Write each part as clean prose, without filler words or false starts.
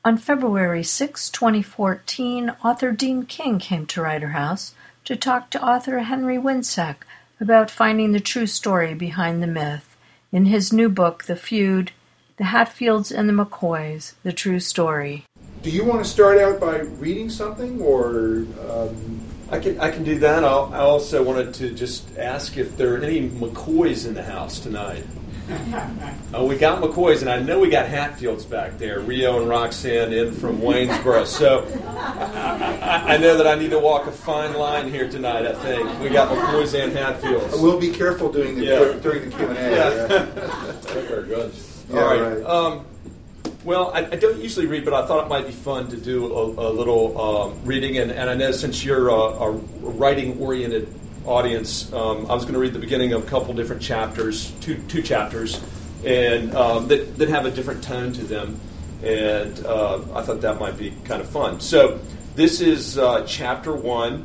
On February 6, 2014, author Dean King came to Writer House to talk to author Henry Winsack about finding the true story behind the myth in his new book, The Feud, The Hatfields and the McCoys, The True Story. Do you want to start out by reading something, or... I can do that. I also wanted to just ask if there are any McCoys in the house tonight. We got McCoys, and I know we got Hatfields back there, Rio and Roxanne in from Waynesboro. So I know that I need to walk a fine line here tonight, I think. We got McCoys and Hatfields. We'll be careful during the Q&A. Very good. All right. Well, I don't usually read, but I thought it might be fun to do a little reading. And I know since you're a writing-oriented audience, I was going to read the beginning of a couple different chapters, two chapters, and that have a different tone to them. And I thought that might be kind of fun. So this is chapter 1.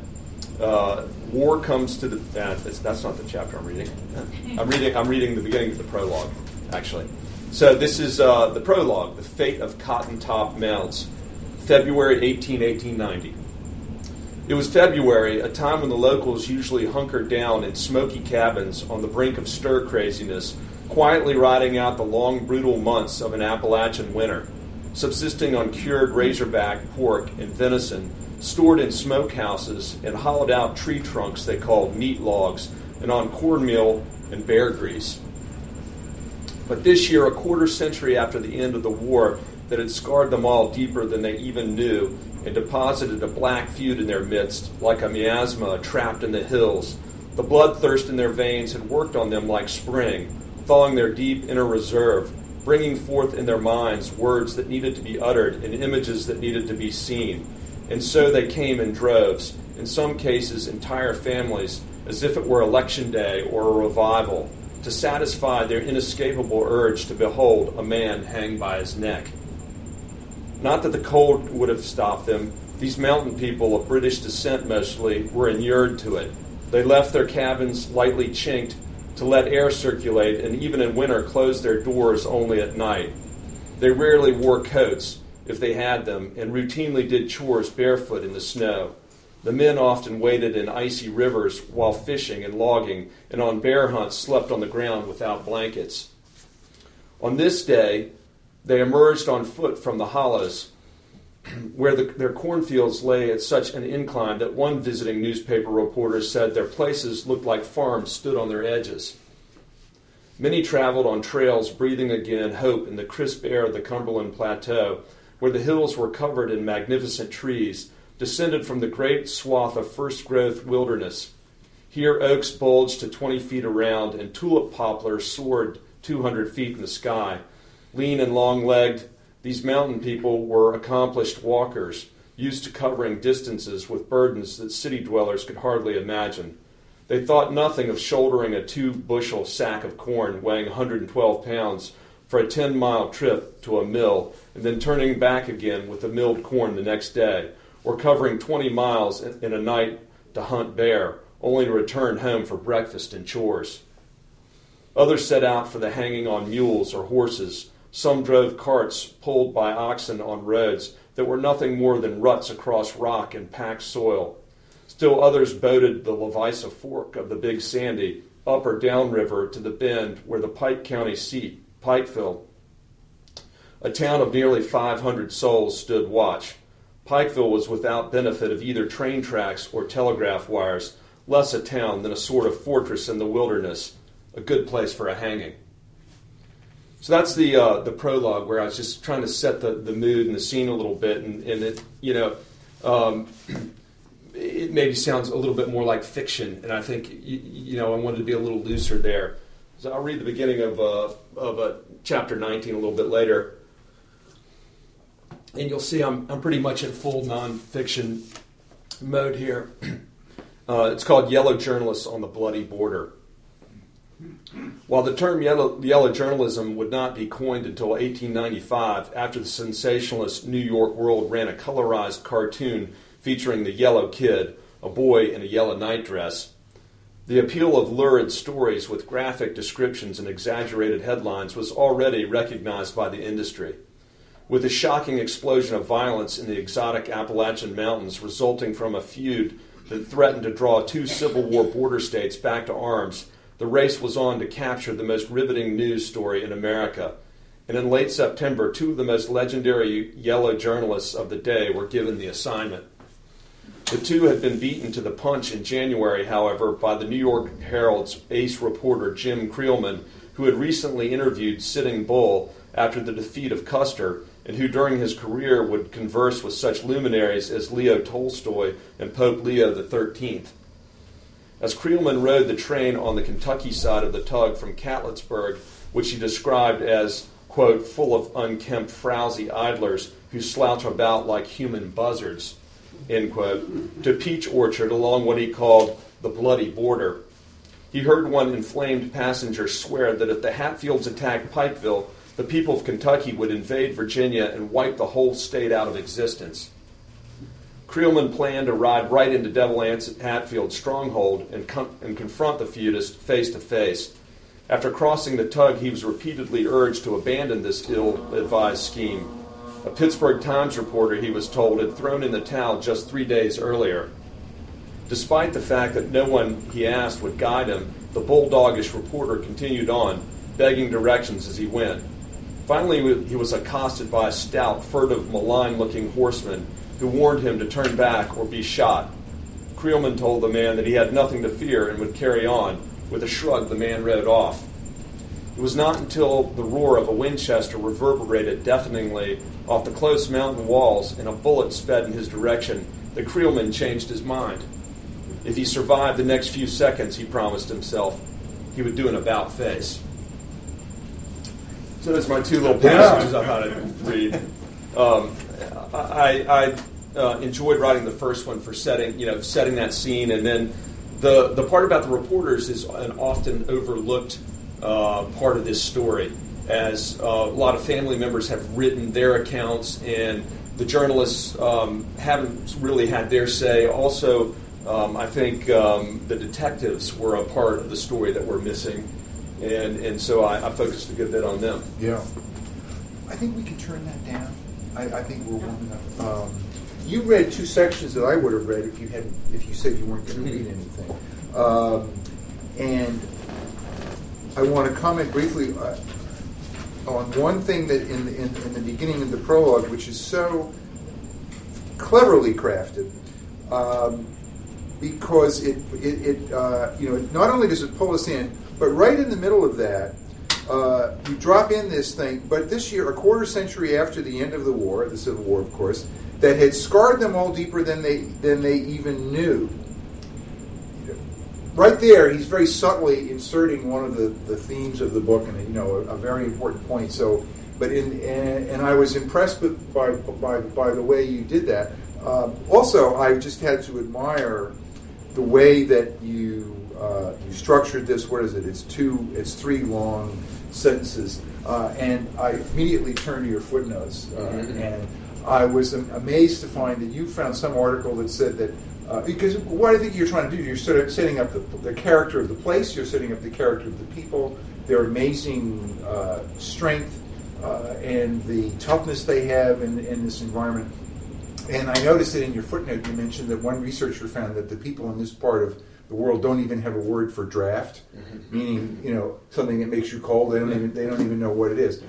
War comes to the... that's not the chapter I'm reading. I'm reading the beginning of the prologue, actually. So this is the prologue, The Fate of Cotton Top Mounds, February 1890. It was February, a time when the locals usually hunkered down in smoky cabins on the brink of stir craziness, quietly riding out the long, brutal months of an Appalachian winter, subsisting on cured razorback pork and venison, stored in smokehouses and hollowed-out tree trunks they called meat logs, and on cornmeal and bear grease. But this year, a quarter century after the end of the war that had scarred them all deeper than they even knew and deposited a black feud in their midst, like a miasma trapped in the hills, the bloodthirst in their veins had worked on them like spring, thawing their deep inner reserve, bringing forth in their minds words that needed to be uttered and images that needed to be seen. And so they came in droves, in some cases entire families, as if it were election day or a revival, to satisfy their inescapable urge to behold a man hang by his neck. Not that the cold would have stopped them. These mountain people, of British descent mostly, were inured to it. They left their cabins lightly chinked to let air circulate, and even in winter closed their doors only at night. They rarely wore coats, if they had them, and routinely did chores barefoot in the snow. The men often waded in icy rivers while fishing and logging, and on bear hunts slept on the ground without blankets. On this day, they emerged on foot from the hollows, where their cornfields lay at such an incline that one visiting newspaper reporter said their places looked like farms stood on their edges. Many traveled on trails, breathing again hope in the crisp air of the Cumberland Plateau, where the hills were covered in magnificent trees, descended from the great swath of first-growth wilderness. Here oaks bulged to 20 feet around, and tulip poplars soared 200 feet in the sky. Lean and long-legged, these mountain people were accomplished walkers, used to covering distances with burdens that city dwellers could hardly imagine. They thought nothing of shouldering a 2-bushel sack of corn weighing 112 pounds for a 10-mile trip to a mill, and then turning back again with the milled corn the next day, or covering 20 miles in a night to hunt bear, only to return home for breakfast and chores. Others set out for the hanging on mules or horses. Some drove carts pulled by oxen on roads that were nothing more than ruts across rock and packed soil. Still others boated the Levisa Fork of the Big Sandy up or down river to the bend where the Pike County seat, Pikeville, a town of nearly 500 souls, stood watch. Pikeville was without benefit of either train tracks or telegraph wires, less a town than a sort of fortress in the wilderness, a good place for a hanging. So that's the prologue, where I was just trying to set the mood and the scene a little bit, and it it maybe sounds a little bit more like fiction, and I think I wanted to be a little looser there. So I'll read the beginning of chapter 19 a little bit later. And you'll see I'm pretty much in full nonfiction mode here. It's called Yellow Journalists on the Bloody Border. While the term yellow journalism would not be coined until 1895, after the sensationalist New York World ran a colorized cartoon featuring the Yellow Kid, a boy in a yellow nightdress, the appeal of lurid stories with graphic descriptions and exaggerated headlines was already recognized by the industry. with a shocking explosion of violence in the exotic Appalachian Mountains resulting from a feud that threatened to draw two Civil War border states back to arms, the race was on to capture the most riveting news story in America. And in late September, two of the most legendary yellow journalists of the day were given the assignment. The two had been beaten to the punch in January, however, by the New York Herald's ace reporter Jim Creelman, who had recently interviewed Sitting Bull after the defeat of Custer, and who during his career would converse with such luminaries as Leo Tolstoy and Pope Leo XIII. As Creelman rode the train on the Kentucky side of the tug from Catlettsburg, which he described as, quote, full of unkempt, frowsy idlers who slouch about like human buzzards, end quote, to Peach Orchard along what he called the bloody border, he heard one inflamed passenger swear that if the Hatfields attacked Pikeville, the people of Kentucky would invade Virginia and wipe the whole state out of existence. Creelman planned to ride right into Devil Anse Hatfield's stronghold and confront the feudist face to face. After crossing the tug, he was repeatedly urged to abandon this ill-advised scheme. A Pittsburgh Times reporter, he was told, had thrown in the towel just 3 days earlier. Despite the fact that no one he asked would guide him, the bulldogish reporter continued on, begging directions as he went. Finally, he was accosted by a stout, furtive, malign-looking horseman who warned him to turn back or be shot. Creelman told the man that he had nothing to fear and would carry on. With a shrug, the man rode off. It was not until the roar of a Winchester reverberated deafeningly off the close mountain walls and a bullet sped in his direction that Creelman changed his mind. If he survived the next few seconds, he promised himself, he would do an about-face. So those are my two little passages I thought I'd read. I enjoyed writing the first one for setting that scene, and then the part about the reporters is an often overlooked part of this story, as a lot of family members have written their accounts, and the journalists haven't really had their say. Also, I think the detectives were a part of the story that we're missing, and so I focused a good bit on them. Yeah. I think we can turn that down. I think we're warm enough. You read two sections that I would have read if you said you weren't going to read anything. And I want to comment briefly on one thing that in the beginning of the prologue, which is so cleverly crafted, because it not only does it pull us in, but right in the middle of that, you drop in this thing. But this year, a quarter century after the end of the war, the Civil War, of course, that had scarred them all deeper than they even knew. Right there, he's very subtly inserting one of the themes of the book, and a very important point. So, and I was impressed by the way you did that. Also, I just had to admire the way that you structured this. What is it? It's three long sentences, and I immediately turned to your footnotes, and I was amazed to find that you found some article that said that. Because what I think you're trying to do, you're sort of setting up the character of the place, you're setting up the character of the people, their amazing strength and the toughness they have in this environment. And I noticed that in your footnote you mentioned that one researcher found that the people in this part of the world don't even have a word for draft, meaning something that makes you cold. They don't even know what it is.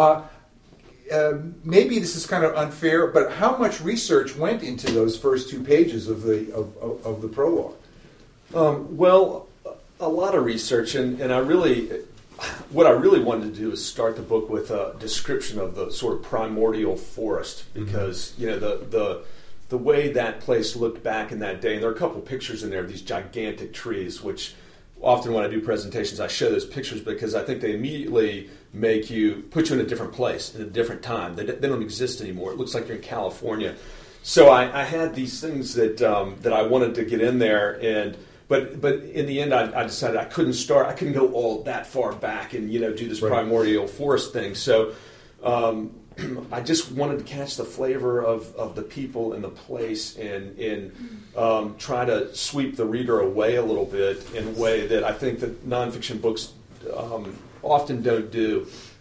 Maybe this is kind of unfair, but how much research went into those first 2 pages of the prologue? Well, a lot of research, and what I really wanted to do is start the book with a description of the sort of primordial forest, because the way that place looked back in that day, and there are a couple pictures in there of these gigantic trees, which often when I do presentations, I show those pictures because I think they immediately put you in a different place, in a different time. They don't exist anymore. It looks like you're in California. So I had these things that I wanted to get in there, but in the end, I decided I couldn't go all that far back and do this primordial forest thing. So I just wanted to catch the flavor of the people and the place, and try to sweep the reader away a little bit in a way that I think that nonfiction books often don't do.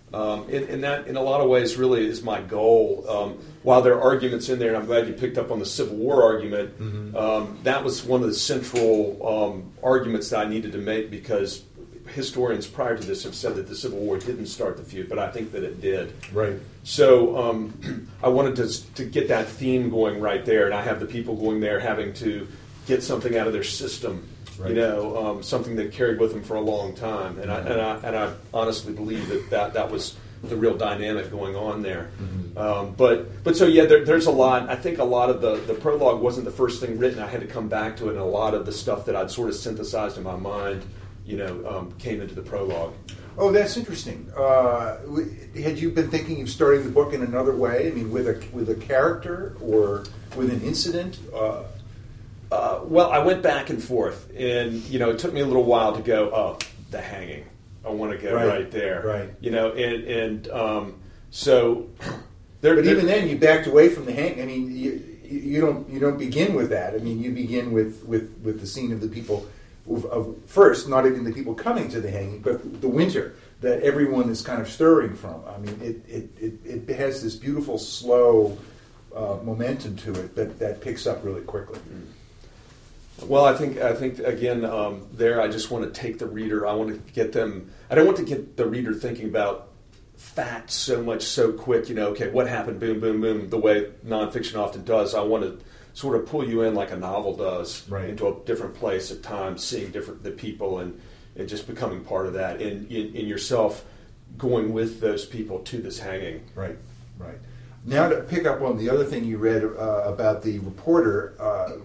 In a lot of ways, really is my goal. While there are arguments in there, and I'm glad you picked up on the Civil War argument, that was one of the central arguments that I needed to make, because historians prior to this have said that the Civil War didn't start the feud, but I think that it did. Right. So I wanted to get that theme going right there, and I have the people going there having to get something out of their system. Right. Something that carried with them for a long time, and I honestly believe that was the real dynamic going on there. But so yeah, there's a lot. I think a lot of the prologue wasn't the first thing written. I had to come back to it, and a lot of the stuff that I'd sort of synthesized in my mind, came into the prologue. Oh, that's interesting. Had you been thinking of starting the book in another way? I mean, with a character or with an incident? Well, I went back and forth, and it took me a little while to go, oh, the hanging. I want to go right there. Right. So. But even then, you backed away from the hanging. I mean, you don't begin with that. I mean, you begin with the scene of the people first, not even the people coming to the hanging, but the winter that everyone is kind of stirring from. I mean, it has this beautiful slow momentum to it that picks up really quickly. Well, I think again there I just want to take the reader. I want to get them. I don't want to get the reader thinking about facts so quick. Okay, what happened? Boom, boom, boom. The way nonfiction often does. I want to sort of pull you in like a novel does, into a different place at times, seeing the people and just becoming part of that, and in yourself going with those people to this hanging. Right. Now to pick up on the other thing you read about the reporter.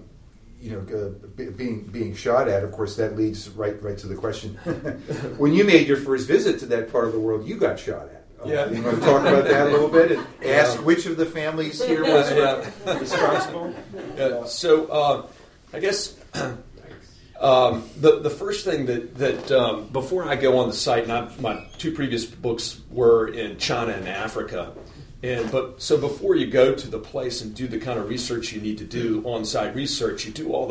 Being shot at, of course, that leads right to the question. When you made your first visit to that part of the world, you got shot at. You want to talk about that a little bit and ask which of the families here was responsible? So I guess the first thing that before I go on the site, and my two previous books were in China and Africa. So before you go to the place and do the kind of research you need to do, on-site research, I do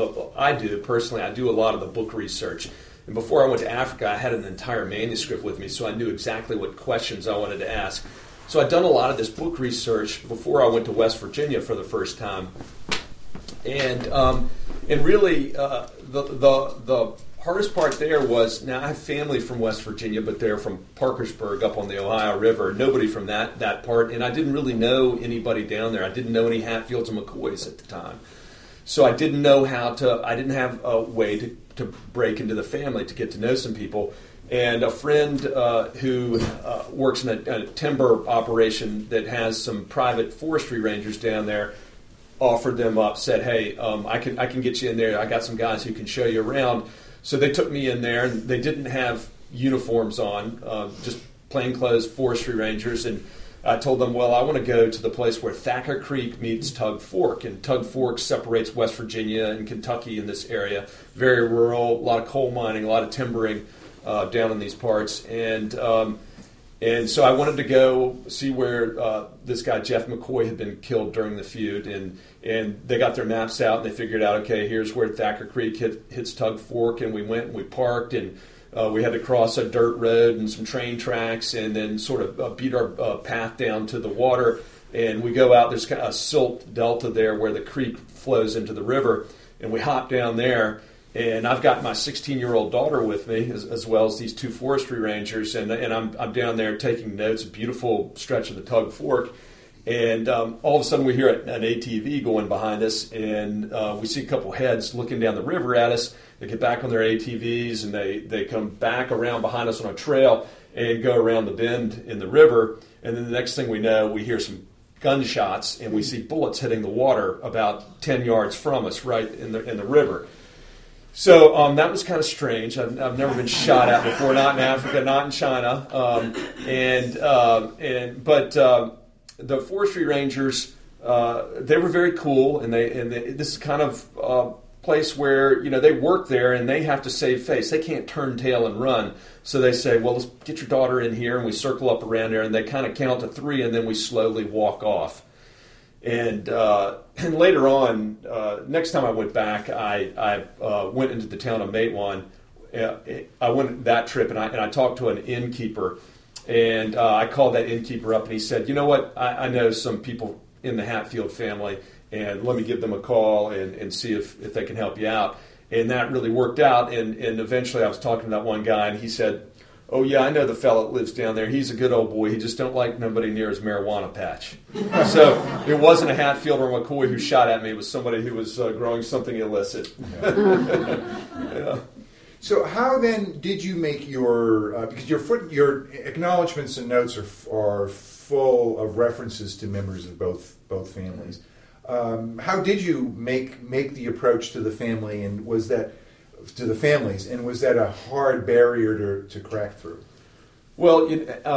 a lot of the book research. And before I went to Africa, I had an entire manuscript with me, so I knew exactly what questions I wanted to ask. So I'd done a lot of this book research before I went to West Virginia for the first time. And really, the hardest part there was, now I have family from West Virginia, but they're from Parkersburg up on the Ohio River. Nobody from that part, and I didn't really know anybody down there. I didn't know any Hatfields and McCoys at the time. So I didn't know I didn't have a way to break into the family, to get to know some people. And a friend who works in a timber operation that has some private forestry rangers down there offered them up, said, hey, I can get you in there. I got some guys who can show you around. So they took me in there, and they didn't have uniforms on, just plainclothes forestry rangers. And I told them, well, I want to go to the place where Thacker Creek meets Tug Fork. And Tug Fork separates West Virginia and Kentucky in this area. Very rural, a lot of coal mining, a lot of timbering down in these parts. And so I wanted to go see where this guy, Jeff McCoy, had been killed during the feud. And they got their maps out, and they figured out, okay, here's where Thacker Creek hits Tug Fork. And we went and we parked, and we had to cross a dirt road and some train tracks, and then sort of beat our path down to the water. And we go out, there's kind of a silt delta there where the creek flows into the river. And we hop down there. And I've got my 16-year-old daughter with me, as well as these two forestry rangers, and I'm down there taking notes. A beautiful stretch of the Tug Fork, and all of a sudden we hear an ATV going behind us, and we see a couple heads looking down the river at us. They get back on their ATVs, and they come back around behind us on a trail and go around the bend in the river. And then the next thing we know, we hear some gunshots, and we see bullets hitting the water about 10 yards from us, right in the river. So that was kind of strange. I've never been shot at before, not in Africa, not in China. But the forestry rangers, they were very cool, and this is kind of a place where they work there and they have to save face. They can't turn tail and run, so they say, "Well, let's get your daughter in here," and we circle up around there, and they kind of count to 3, and then we slowly walk off. And later on, next time I went back, I went into the town of Matewan. I went that trip, and I talked to an innkeeper, And I called that innkeeper up, and he said, you know what, I know some people in the Hatfield family, and let me give them a call and see if they can help you out. And that really worked out, and eventually I was talking to that one guy, and he said, oh yeah, I know the fellow that lives down there. He's a good old boy. He just don't like nobody near his marijuana patch. So it wasn't a Hatfield or McCoy who shot at me. It was somebody who was growing something illicit. Yeah. So how then did you make your because your acknowledgments and notes are full of references to members of both families. How did you make the approach to the family, and was that to the families, and was that a hard barrier to crack through? Well,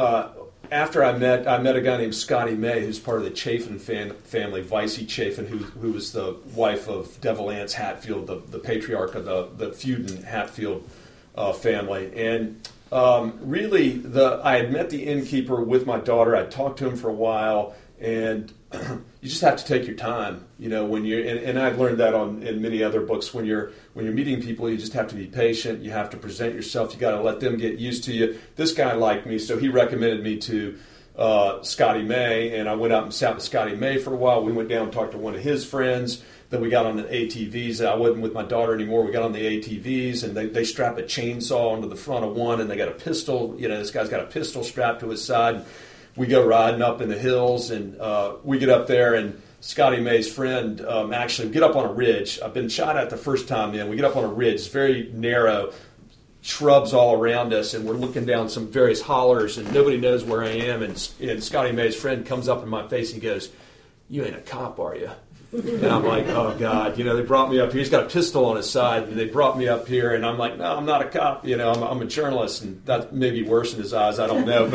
after I met a guy named Scotty May, who's part of the Chafin family, Vicey Chafin, who was the wife of Devil Anse Hatfield, the patriarch of the Feuden Hatfield family. And really, I had met the innkeeper with my daughter. I talked to him for a while, and you just have to take your time, when you're, and I've learned that in many other books, when you're meeting people, you just have to be patient, you have to present yourself, you got to let them get used to you. This guy liked me, so he recommended me to Scotty May, and I went out and sat with Scotty May for a while. We went down and talked to one of his friends, then we got on the ATVs. I wasn't with my daughter anymore. We got on the ATVs, and they strap a chainsaw onto the front of one, and they got a pistol, this guy's got a pistol strapped to his side. We go riding up in the hills, and we get up there, and Scotty May's friend actually get up on a ridge. I've been shot at the first time in. We get up on a ridge. It's very narrow, shrubs all around us, and we're looking down some various hollers, and nobody knows where I am. And Scotty May's friend comes up in my face and he goes, "You ain't a cop, are you?" And I'm like, oh, God. They brought me up here. He's got a pistol on his side, and they brought me up here, and I'm like, no, I'm not a cop. I'm a journalist, and that may be worse in his eyes. I don't know.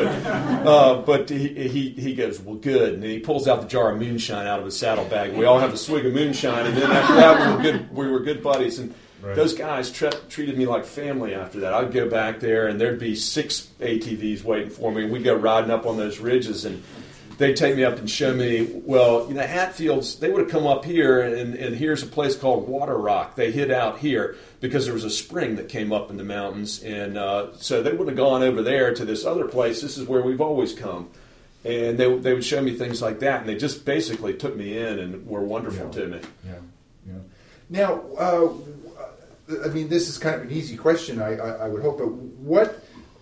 But he goes, well, good. And he pulls out the jar of moonshine out of his saddlebag. We all have a swig of moonshine, and then after that, we were good buddies. And right. Those guys treated me like family after that. I'd go back there, and there'd be 6 ATVs waiting for me, and we'd go riding up on those ridges, and they'd take me up and show me, Hatfields, they would have come up here, and here's a place called Water Rock. They hid out here because there was a spring that came up in the mountains, and so they wouldn't have gone over there to this other place. This is where we've always come. And they would show me things like that, and they just basically took me in and were wonderful to me. Yeah. Now, this is kind of an easy question, I would hope, but what...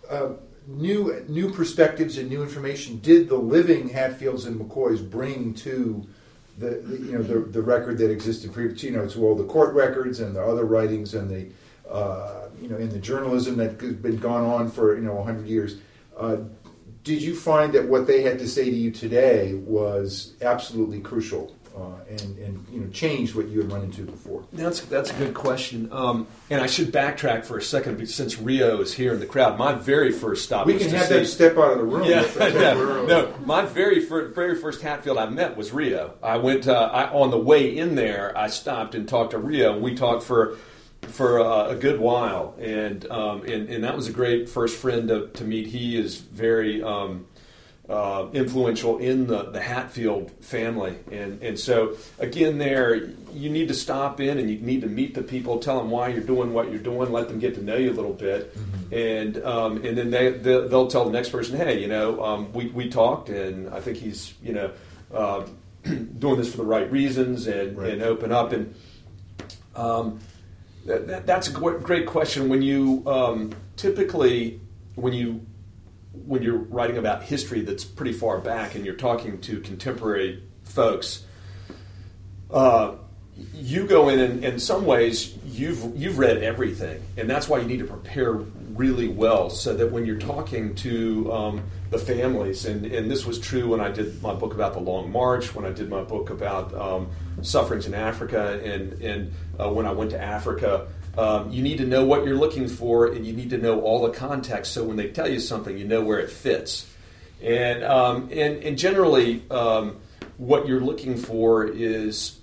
New perspectives and new information did the living Hatfields and McCoys bring to the record that existed previously, to all the court records and the other writings and the in the journalism that has been gone on for 100 years? Did you find that what they had to say to you today was absolutely crucial and changed what you had run into before? That's a good question. And I should backtrack for a second since Rio is here in the crowd. My very first stop. We can have them step out of the room. No, my very first Hatfield I met was Rio. I went on the way in there. I stopped and talked to Rio. We talked for a good while, and that was a great first friend to meet. He is very influential in the Hatfield family, and so again, there you need to stop in and you need to meet the people, tell them why you're doing what you're doing, let them get to know you a little bit, and then they'll tell the next person, hey, we talked, and I think he's doing this for the right reasons, and open up, and that's a great question. When you typically when you're writing about history that's pretty far back and you're talking to contemporary folks, you go in and in some ways you've read everything, and that's why you need to prepare really well so that when you're talking to the families, and this was true when I did my book about the Long March, when I did my book about sufferings in Africa, and when I went to Africa, you need to know what you're looking for, and you need to know all the context. So when they tell you something, you know where it fits. And generally, what you're looking for is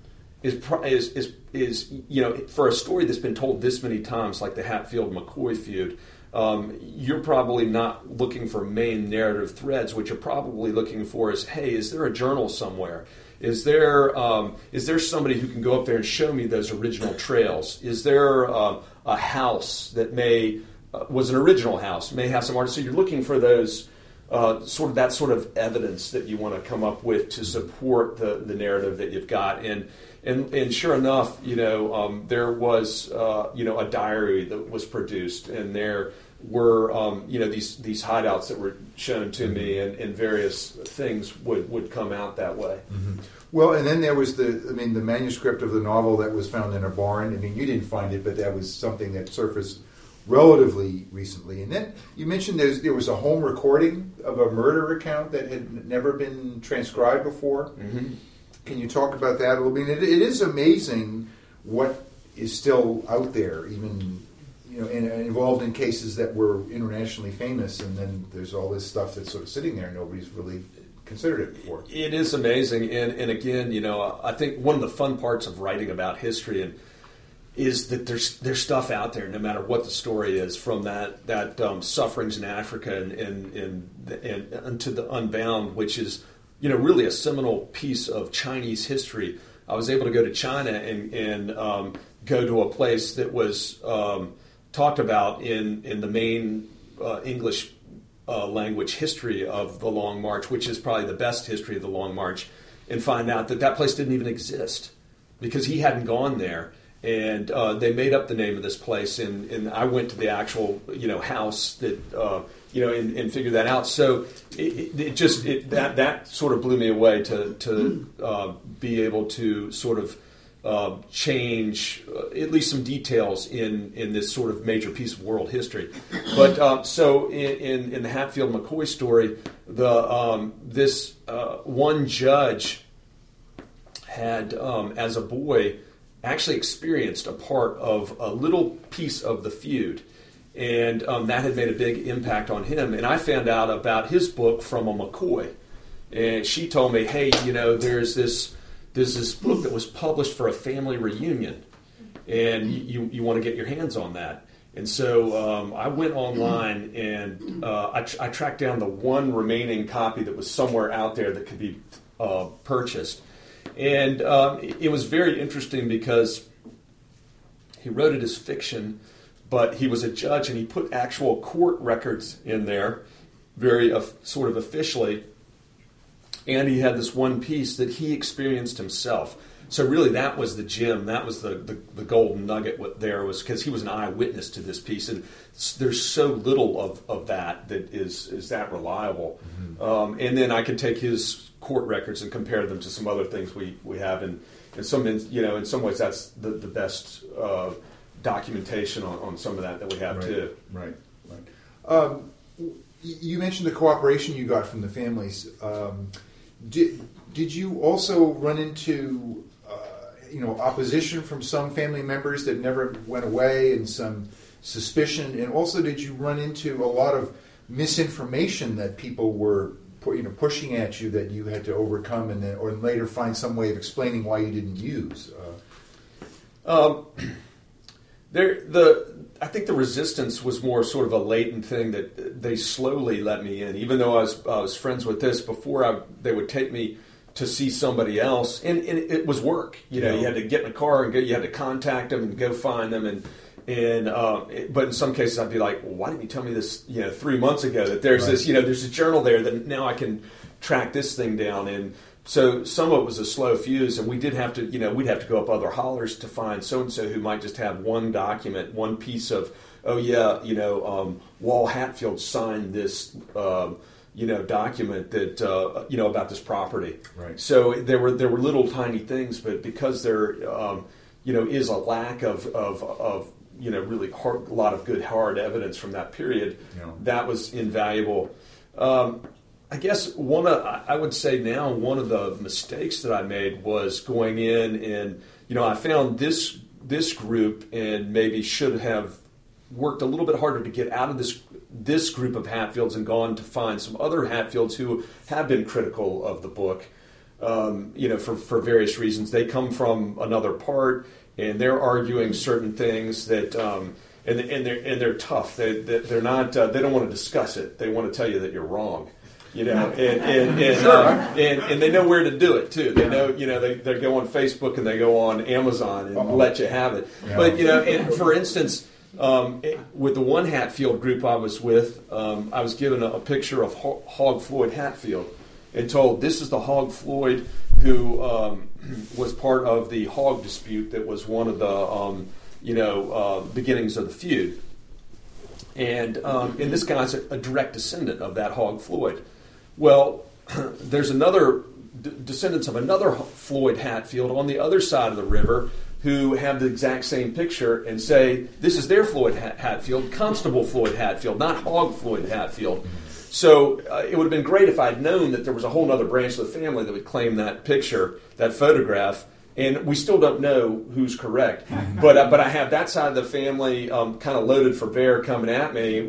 for a story that's been told this many times, like the Hatfield-McCoy feud. You're probably not looking for main narrative threads. What you're probably looking for is, hey, is there a journal somewhere? Is there somebody who can go up there and show me those original trails? Is there a house that was an original house, may have some artists? So you're looking for those sort of evidence that you want to come up with to support the narrative that you've got. And sure enough, there was a diary that was produced, and there were these hideouts that were shown to me, and various things would come out that way. Mm-hmm. Well, and then there was the manuscript of the novel that was found in a barn. I mean, you didn't find it, but that was something that surfaced relatively recently. And then you mentioned there was a home recording of a murder account that had never been transcribed before. Mm-hmm. Can you talk about that a little bit? It is amazing what is still out there, even and involved in cases that were internationally famous, and then there's all this stuff that's sort of sitting there. Nobody's really considered it before. It is amazing, and again, I think one of the fun parts of writing about history is that there's stuff out there, no matter what the story is, from that sufferings in Africa and to the Unbound, which is really a seminal piece of Chinese history. I was able to go to China and go to a place that was talked about in the main English language history of the Long March, which is probably the best history of the Long March, and find out that place didn't even exist because he hadn't gone there. And they made up the name of this place, and I went to the actual house that and figured that out. So that sort of blew me away to be able to sort of change at least some details in this sort of major piece of world history. But so in the Hatfield McCoy story, this one judge had as a boy actually experienced a part of a little piece of the feud, and that had made a big impact on him. And I found out about his book from a McCoy, and she told me, hey, there's this book that was published for a family reunion, and you want to get your hands on that. And so I went online, and I tracked down the one remaining copy that was somewhere out there that could be purchased. And it was very interesting because he wrote it as fiction, but he was a judge, and he put actual court records in there very sort of officially. And he had this one piece that he experienced himself. So really that was the gem, that was the golden nugget there, was because he was an eyewitness to this piece. And there's so little of that is that reliable. Mm-hmm. And then I could take his court records and compare them to some other things we have. And in some ways that's the best documentation on some of that we have too. Right. You mentioned the cooperation you got from the families. Did you also run into opposition from some family members that never went away, and some suspicion? And also, did you run into a lot of misinformation that people were pushing at you that you had to overcome, and then or later find some way of explaining why you didn't use? I think the resistance was more sort of a latent thing that they slowly let me in, even though I was friends with this before. They would take me to see somebody else, and it was work. You had to get in a car and you had to contact them and go find them, but in some cases I'd be like, well, why didn't you tell me this 3 months ago that there's this there's a journal there that now I can track this thing down. And so some of it was a slow fuse, and we did have to, we'd have to go up other hollers to find so-and-so who might just have one document, one piece of, Wall Hatfield signed this, document that, about this property. Right. So there were little tiny things, but because there, is a lack of really a lot of good hard evidence from that period, that was invaluable. I guess I would say now one of the mistakes that I made was going in and, I found this group and maybe should have worked a little bit harder to get out of this group of Hatfields and gone to find some other Hatfields who have been critical of the book, for various reasons. They come from another part, and they're arguing certain things that, and they're tough. They're not. They don't want to discuss it. They want to tell you that you're wrong. And they know where to do it too. They know, they go on Facebook and they go on Amazon and let you have it. Yeah. But and for instance, with the one Hatfield group I was with, I was given a picture of Hog Floyd Hatfield and told this is the Hog Floyd who was part of the hog dispute that was one of the beginnings of the feud. And this guy's a direct descendant of that Hog Floyd. Well, there's another descendants of another Floyd Hatfield on the other side of the river who have the exact same picture and say, this is their Floyd Hatfield, Constable Floyd Hatfield, not Hog Floyd Hatfield. So it would have been great if I'd known that there was a whole other branch of the family that would claim that picture, that photograph, and we still don't know who's correct. But I have that side of the family kind of loaded for bear coming at me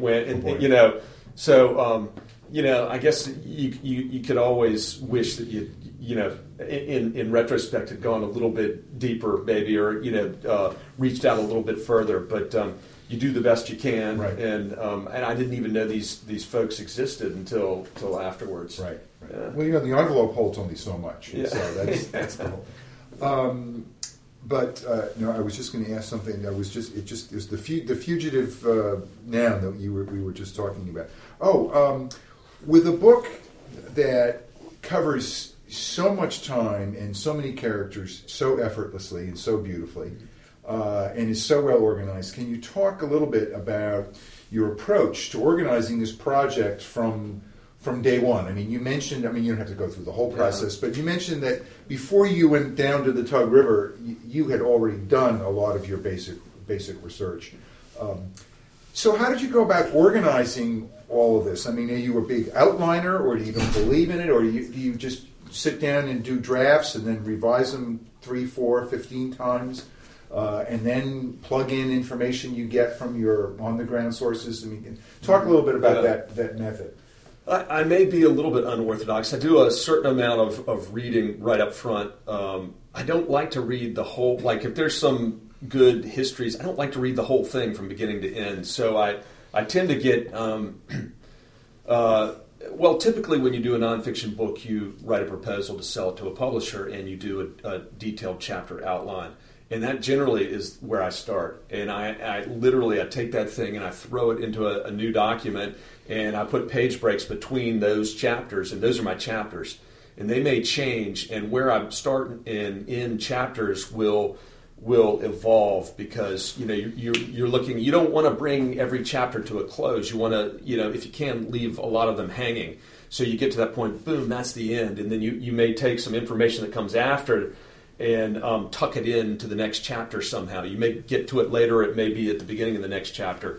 I guess you could always wish that in retrospect had gone a little bit deeper maybe, or reached out a little bit further, but you do the best you can, right. And I didn't even know these folks existed until afterwards. Right. Yeah. Well, the envelope holds only so much, yeah. So that's the whole. I was just going to ask something. It was the fugitive noun that we were just talking about. With a book that covers so much time and so many characters so effortlessly and so beautifully, and is so well organized, can you talk a little bit about your approach to organizing this project from day one? I mean, you mentioned, you don't have to go through the whole process, but you mentioned that before you went down to the Tug River, you had already done a lot of your basic research. So how did you go about organizing all of this? I mean, are you a big outliner, or do you even believe in it, or do you just sit down and do drafts and then revise them 3, 4, 15 times, and then plug in information you get from your on-the-ground sources? I mean, talk a little bit about that method. I may be a little bit unorthodox. I do a certain amount of reading right up front. I don't like to read the whole, like if there's some good histories, I don't like to read the whole thing from beginning to end. So I tend to get, typically when you do a nonfiction book, you write a proposal to sell it to a publisher and you do a detailed chapter outline. And that generally is where I start. And I literally take that thing and I throw it into a new document, and I put page breaks between those chapters, and those are my chapters. And they may change, and where I start and end chapters will evolve, because you're looking. You don't want to bring every chapter to a close. You want to, if you can, leave a lot of them hanging. So you get to that point, boom, that's the end, and then you may take some information that comes after and tuck it into the next chapter somehow. You may get to it later. It may be at the beginning of the next chapter.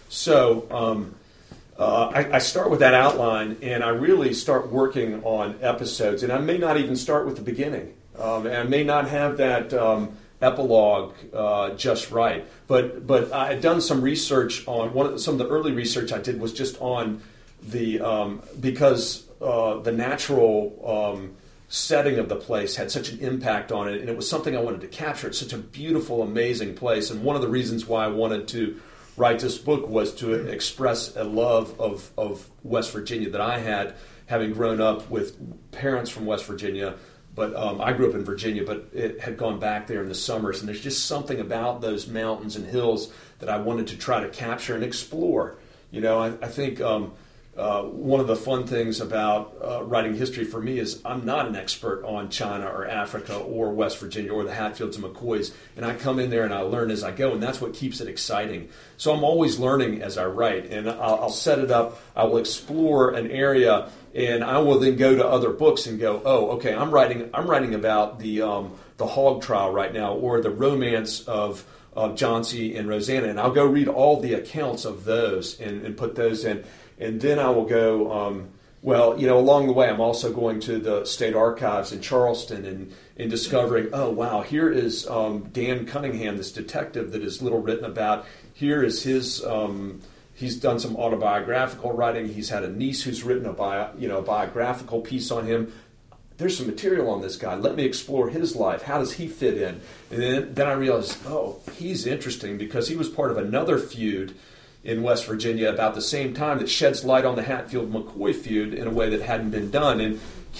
So I start with that outline, and I really start working on episodes. And I may not even start with the beginning. And I may not have that epilogue just right. But I had done some research on some of the early research I did was just on the because the natural setting of the place had such an impact on it, and it was something I wanted to capture. It's such a beautiful, amazing place, and one of the reasons why I wanted to write this book was to express a love of West Virginia that I had, having grown up with parents from West Virginia. But I grew up in Virginia, but it had gone back there in the summers, and there's just something about those mountains and hills that I wanted to try to capture and explore. I think one of the fun things about writing history for me is I'm not an expert on China or Africa or West Virginia or the Hatfields and McCoys, and I come in there and I learn as I go, and that's what keeps it exciting. So I'm always learning as I write, and I'll set it up, I will explore an area, and I will then go to other books and go, oh, okay, I'm writing about the hog trial right now, or the romance of Johnsy and Rosanna, and I'll go read all the accounts of those and put those in. And then I will go, along the way, I'm also going to the state archives in Charleston and discovering, oh, wow, here is Dan Cunningham, this detective that is little written about. Here is his, he's done some autobiographical writing. He's had a niece who's written a biographical piece on him. There's some material on this guy. Let me explore his life. How does he fit in? And then I realized, oh, he's interesting because he was part of another feud in West Virginia about the same time that sheds light on the Hatfield-McCoy feud in a way that hadn't been done. And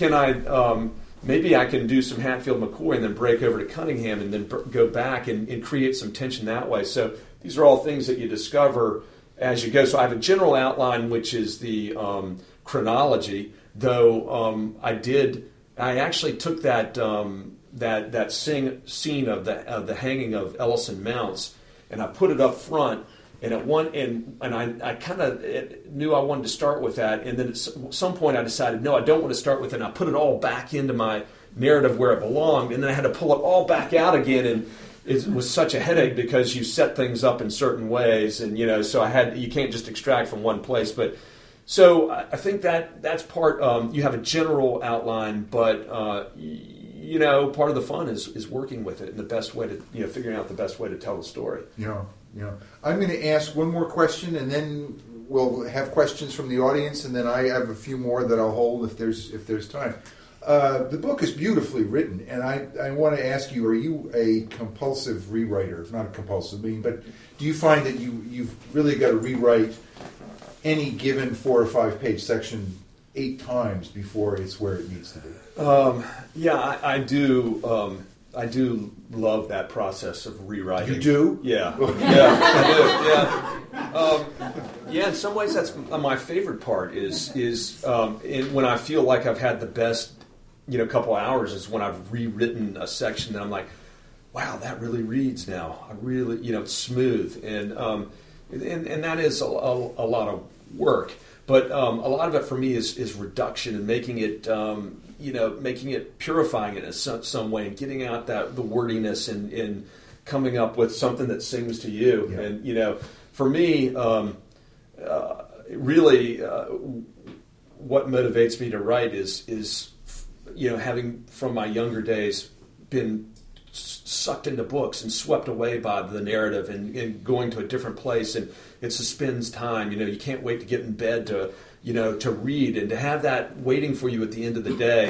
maybe I can do some Hatfield-McCoy and then break over to Cunningham and then go back and create some tension that way. So these are all things that you discover as you go. So I have a general outline, which is the chronology. Though I actually took that scene of the hanging of Ellison Mounts, and I put it up front. And I kind of knew I wanted to start with that, and then at some point I decided, no, I don't want to start with it, and I put it all back into my narrative where it belonged, and then I had to pull it all back out again, and it was such a headache because you set things up in certain ways, and so you can't just extract from one place. But so I think that's part. You have a general outline, but part of the fun is working with it and the best way to figuring out the best way to tell the story. Yeah. I'm going to ask one more question, and then we'll have questions from the audience, and then I have a few more that I'll hold if there's time. The book is beautifully written, and I want to ask you: are you a compulsive rewriter? Not a compulsive being, but do you find that you've really got to rewrite any given 4 or 5 page section 8 times before it's where it needs to be? I do. I do love that process of rewriting. You do? Yeah, I do. Yeah. In some ways, that's my favorite part. Is when I feel like I've had the best, couple hours is when I've rewritten a section that I'm like, wow, that really reads now. I really, it's smooth, and that is a lot of work. But a lot of it for me is reduction and making it. Making it, purifying it in some way, and getting out the wordiness and coming up with something that sings to you. Yeah. And for me, really, what motivates me to write is having from my younger days been sucked into books and swept away by the narrative and going to a different place, and it suspends time. You can't wait to get in bed to read, and to have that waiting for you at the end of the day,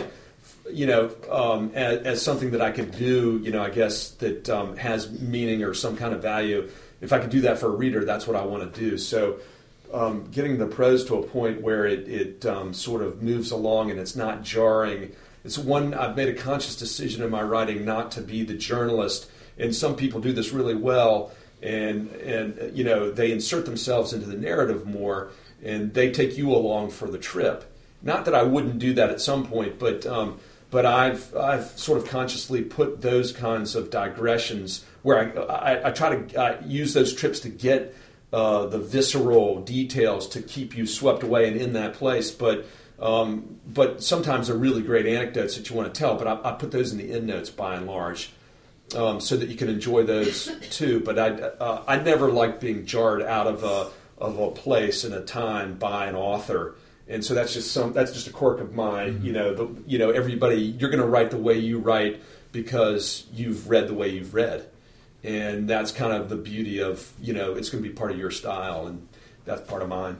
as something that I could do, I guess that has meaning or some kind of value. If I could do that for a reader, that's what I want to do. So getting the prose to a point where it sort of moves along and it's not jarring. It's one, I've made a conscious decision in my writing not to be the journalist, and some people do this really well, and they insert themselves into the narrative more, and they take you along for the trip. Not that I wouldn't do that at some point, but I've sort of consciously put those kinds of digressions where I try to use those trips to get the visceral details to keep you swept away and in that place. But sometimes they're really great anecdotes that you want to tell. But I put those in the endnotes by and large, so that you can enjoy those too. But I never like being jarred out of a place and a time by an author. And so that's just a quirk of mine. Mm-hmm. Everybody, you're going to write the way you write because you've read the way you've read, and that's kind of the beauty of it's going to be part of your style, and that's part of mine.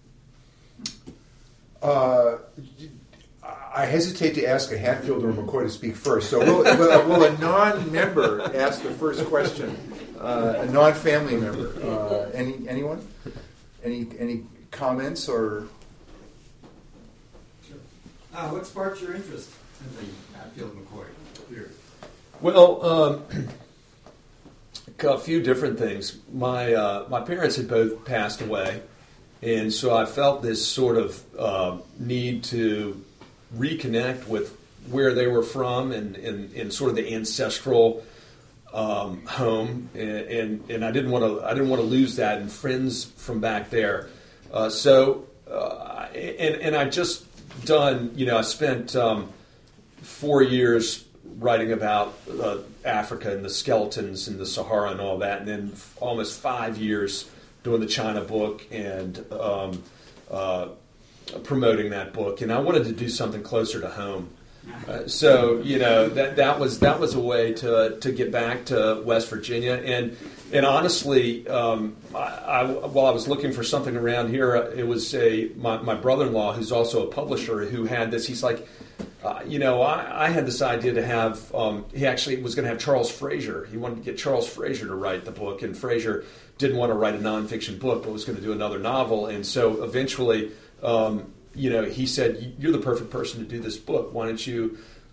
I hesitate to ask a Hatfield or McCoy to speak first, so will a non-member ask the first question? A non-family member. Anyone? Any comments or? What sparked your interest in the Hatfield McCoy? Well, a few different things. My parents had both passed away, and so I felt this sort of need to reconnect with where they were from and sort of the ancestral home, and I didn't want to lose that, and friends from back there. So I just done. I spent 4 years writing about Africa and the skeletons in the Sahara and all that, and then almost 5 years doing the China book and promoting that book. And I wanted to do something closer to home. So that was a way to get back to West Virginia, and honestly, while I was looking for something around here, it was my brother-in-law, who's also a publisher, who had this. He's like, I had this idea to have. He actually was going to have Charles Fraser. He wanted to get Charles Fraser to write the book, and Fraser didn't want to write a nonfiction book, but was going to do another novel, and so eventually. He said, "You're the perfect person to do this book. Why don't you,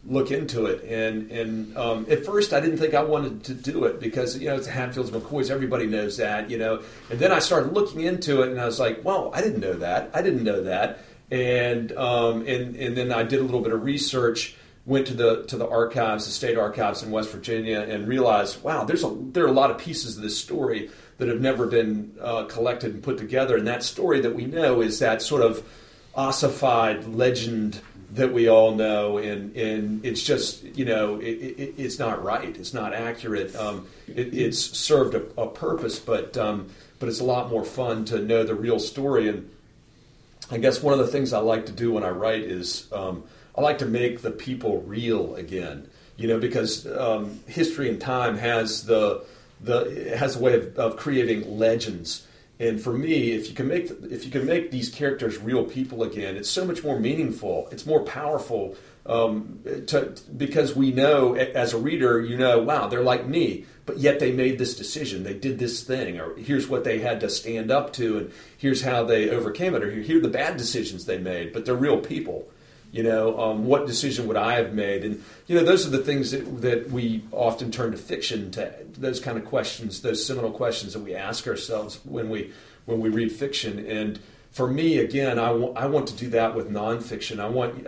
look into it. And at first, I didn't think I wanted to do it because it's the Hatfields, McCoys. Everybody knows that, And then I started looking into it, and I was like, "Well, I didn't know that. And then I did a little bit of research. Went to the archives, the state archives in West Virginia, and realized, wow, there are a lot of pieces of this story that have never been collected and put together. And that story that we know is that sort of ossified legend that we all know, and it's just it's not right, it's not accurate. It's served a purpose, but it's a lot more fun to know the real story. And I guess one of the things I like to do when I write is I like to make the people real again, because history and time has it has a way of creating legends. And for me, if you can make these characters real people again, it's so much more meaningful. It's more powerful because we know, as a reader, wow, they're like me, but yet they made this decision, they did this thing, or here's what they had to stand up to, and here's how they overcame it, or here are the bad decisions they made, but they're real people. What decision would I have made? And those are the things that we often turn to fiction, to those kind of questions, those seminal questions that we ask ourselves when we read fiction. And for me, again, I want to do that with nonfiction.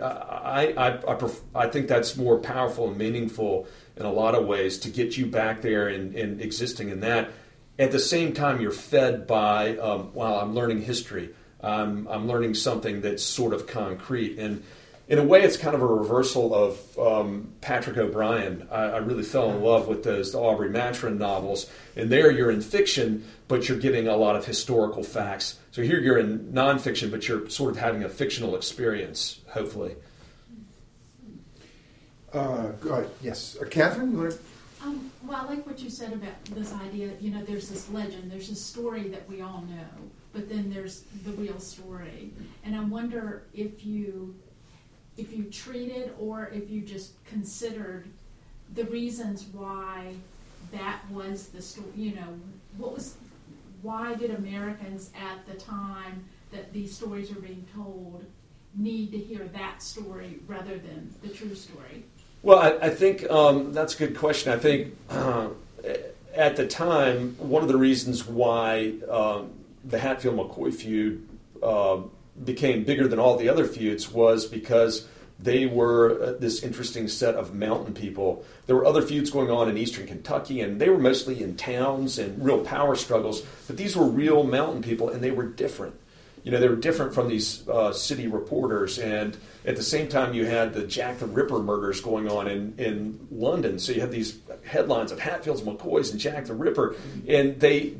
I think that's more powerful and meaningful in a lot of ways, to get you back there and existing in that. At the same time, you're fed by, I'm learning history. I'm learning something that's sort of concrete. And in a way, it's kind of a reversal of Patrick O'Brian. I really fell in love with the Aubrey Maturin novels. And there you're in fiction, but you're getting a lot of historical facts. So here you're in nonfiction, but you're sort of having a fictional experience, hopefully. Go ahead. Yes. Catherine, you want to... Well, I like what you said about this idea, there's this legend, there's this story that we all know, but then there's the real story. And I wonder if you treated, or if you just considered the reasons why that was the story, why did Americans at the time that these stories are being told need to hear that story rather than the true story? Well, I think that's a good question. I think at the time, one of the reasons why the Hatfield-McCoy feud became bigger than all the other feuds was because they were this interesting set of mountain people. There were other feuds going on in eastern Kentucky, and they were mostly in towns and real power struggles, but these were real mountain people, and they were different. They were different from these city reporters, and at the same time you had the Jack the Ripper murders going on in London. So you had these headlines of Hatfields, McCoys, and Jack the Ripper, and they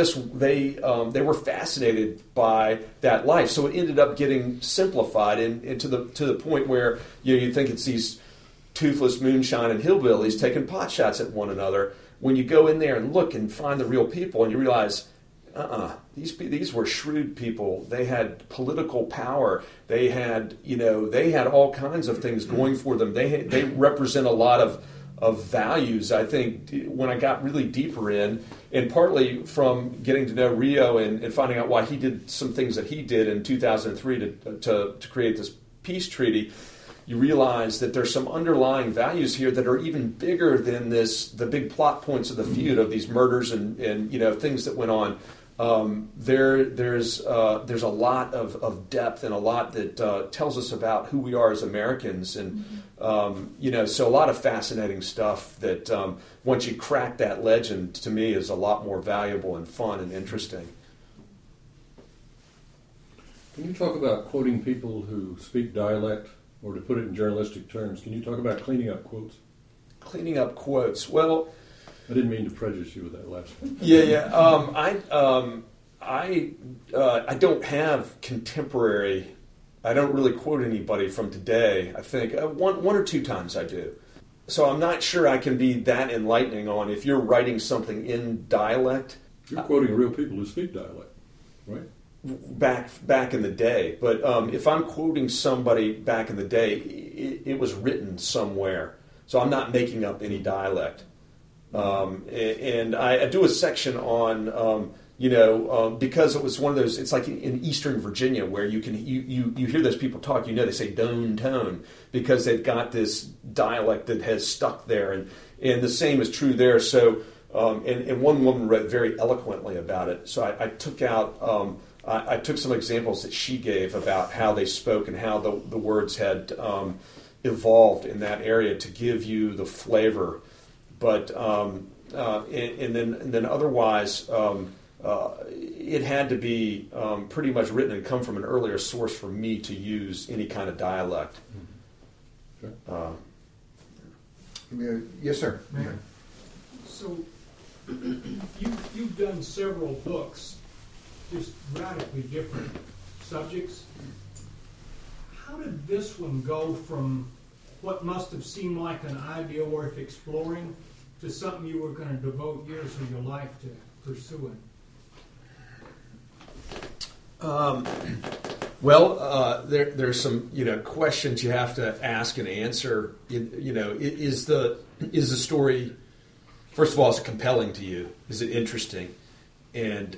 were fascinated by that life. So it ended up getting simplified and to the point where you think it's these toothless moonshine and hillbillies taking pot shots at one another. When you go in there and look and find the real people, and you realize, these were shrewd people. They had political power. They had all kinds of things going for them. They represent a lot of values. I think when I got really deeper in, and partly from getting to know Rio and finding out why he did some things that he did in 2003 to create this peace treaty, you realize that there's some underlying values here that are even bigger than the big plot points of the feud of these murders and things that went on. There's a lot of depth and a lot that tells us about who we are as Americans, and so a lot of fascinating stuff that once you crack that legend, to me, is a lot more valuable and fun and interesting. Can you talk about quoting people who speak dialect, or to put it in journalistic terms, can you talk about cleaning up quotes? Cleaning up quotes. Well, I didn't mean to prejudice you with that last one. Yeah. I don't have contemporary. I don't really quote anybody from today. I think one or two times I do. So I'm not sure I can be that enlightening on if you're writing something in dialect. You're quoting real people who speak dialect, right? Back in the day. But if I'm quoting somebody back in the day, it was written somewhere. So I'm not making up any dialect. And I do a section on because it was one of those, it's like in Eastern Virginia where you hear those people talk, they say Doane tone because they've got this dialect that has stuck there, and the same is true there. So, and one woman wrote very eloquently about it. So I took out, I took some examples that she gave about how they spoke and how the words had evolved in that area to give you the flavor, but and then otherwise. It had to be pretty much written and come from an earlier source for me to use any kind of dialect. Sure. Yes, sir. Yeah. So you've done several books, just radically different subjects. How did this one go from what must have seemed like an idea worth exploring to something you were going to devote years of your life to pursuing? There's some questions you have to ask and answer. Is the story, first of all, is it compelling to you? Is it interesting? And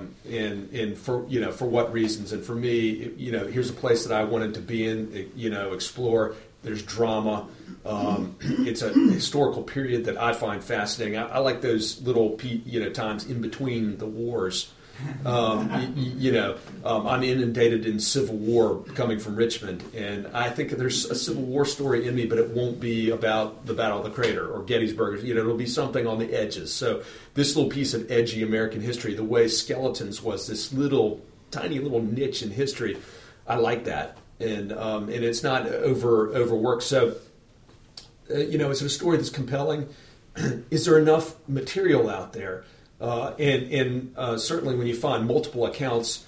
for what reasons? And for me, here's a place that I wanted to be in. Explore. There's drama. It's a historical period that I find fascinating. I like those little times in between the wars. I'm inundated in Civil War coming from Richmond, and I think there's a Civil War story in me, but it won't be about the Battle of the Crater or Gettysburg. It'll be something on the edges. So this little piece of edgy American history, the way Skeletons was this tiny little niche in history, I like that, and it's not overworked. So is it a story that's compelling? Is there enough material out there? And certainly when you find multiple accounts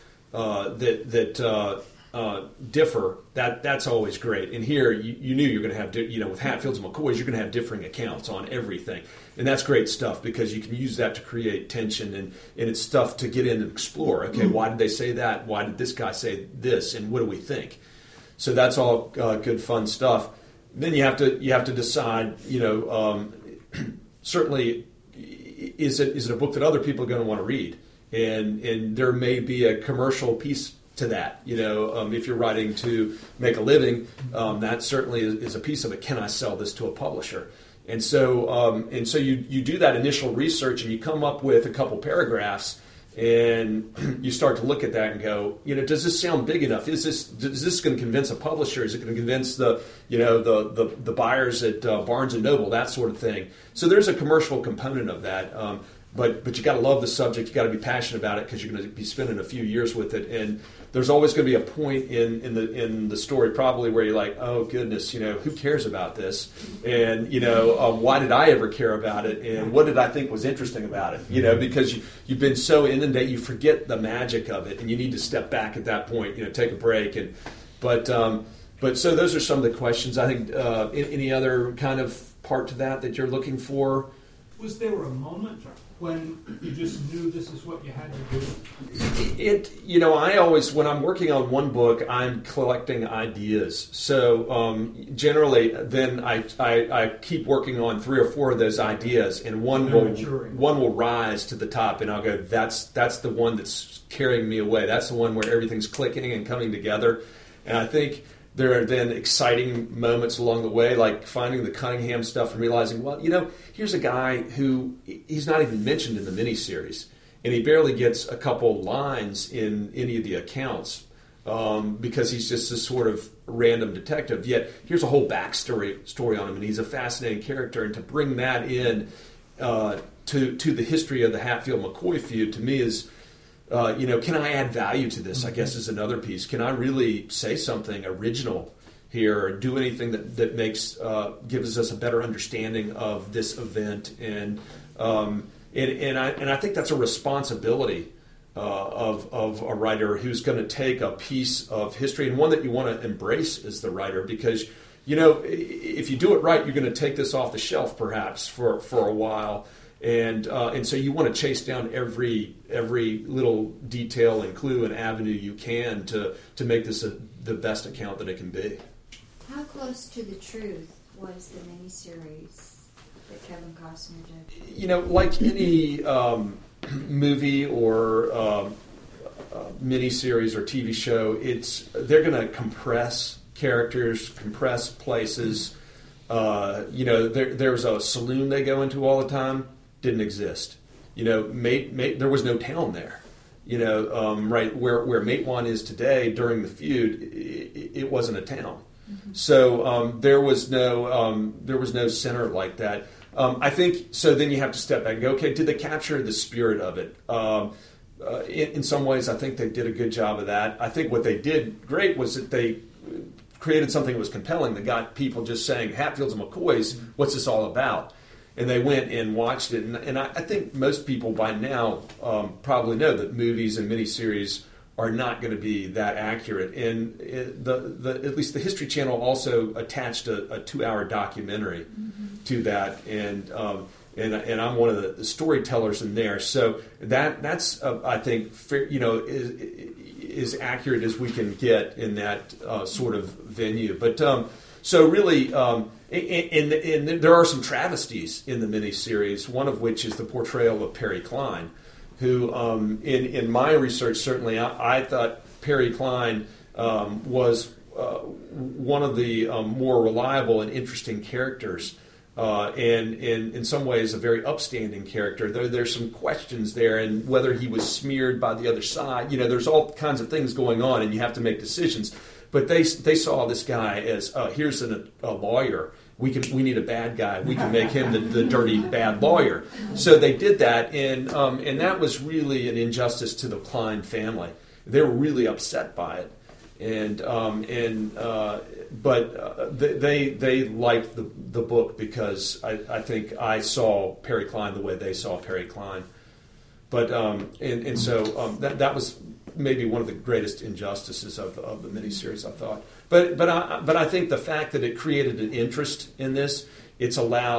that differ, that's always great. And here you knew you're going to have, with Hatfields and McCoys, you're going to have differing accounts on everything. And that's great stuff because you can use that to create tension and it's stuff to get in and explore. Okay, why did they say that? Why did this guy say this? And what do we think? So that's all good, fun stuff. Then you have to decide, certainly, is it a book that other people are going to want to read? And there may be a commercial piece to that. If you're writing to make a living, that certainly is a piece of it. Can I sell this to a publisher? And so you do that initial research and you come up with a couple paragraphs and you start to look at that and go, does this sound big enough? Is this going to convince a publisher? Is it going to convince the buyers at Barnes and Noble, that sort of thing? So there's a commercial component of that. But you got to love the subject. You got to be passionate about it because you're going to be spending a few years with it. And there's always going to be a point in the story probably where you're like, oh goodness, who cares about this? And why did I ever care about it? And what did I think was interesting about it? Because you've been so inundated, you forget the magic of it, and you need to step back at that point. Take a break. But so those are some of the questions. I think any other kind of part to that you're looking for? Was there a moment when you just knew this is what you had to do? I always, when I'm working on one book, I'm collecting ideas. So generally, then I keep working on 3 or 4 of those ideas, and one will rise to the top, and I'll go, that's the one that's carrying me away. That's the one where everything's clicking and coming together. And I think there are then exciting moments along the way, like finding the Cunningham stuff and realizing, well, here's a guy who he's not even mentioned in the miniseries, and he barely gets a couple lines in any of the accounts because he's just this sort of random detective. Yet here's a whole backstory on him, and he's a fascinating character. And to bring that in to the history of the Hatfield-McCoy feud, to me is, can I add value to this, I guess, is another piece. Can I really say something original here or do anything that makes gives us a better understanding of this event? And I think that's a responsibility of a writer who's going to take a piece of history and one that you want to embrace as the writer, because if you do it right, you're going to take this off the shelf perhaps for a while. And so you want to chase down every little detail and clue and avenue you can to make this the best account that it can be. How close to the truth was the miniseries that Kevin Costner did? Like any movie or miniseries or TV show, they're going to compress characters, compress places. There was a saloon they go into all the time, didn't exist. There was no town there. Right where Matewan is today during the feud, it wasn't a town. Mm-hmm. So there was no center like that. I think so. Then you have to step back and go, okay, did they capture the spirit of it? In some ways, I think they did a good job of that. I think what they did great was that they created something that was compelling that got people just saying, Hatfields and McCoys, what's this all about? And they went and watched it. And I think most people by now probably know that movies and miniseries are not going to be that accurate. And at least the History Channel also attached a 2-hour documentary to that. And I'm one of the storytellers in there. So that's I think, is accurate as we can get in that sort of venue. But so really, and there are some travesties in the miniseries, one of which is the portrayal of Perry Cline, who, in my research, certainly, I thought Perry Cline was one of the more reliable and interesting characters, and in some ways a very upstanding character. There's some questions there, and whether he was smeared by the other side. There's all kinds of things going on, and you have to make decisions. But they saw this guy as here's a lawyer. We need a bad guy. We can make him the dirty bad lawyer. So they did that, and that was really an injustice to the Cline family. They were really upset by it, but they liked the book because I think I saw Perry Cline the way they saw Perry Cline. But so that was maybe one of the greatest injustices of the miniseries, I thought. But I think the fact that it created an interest in this, it's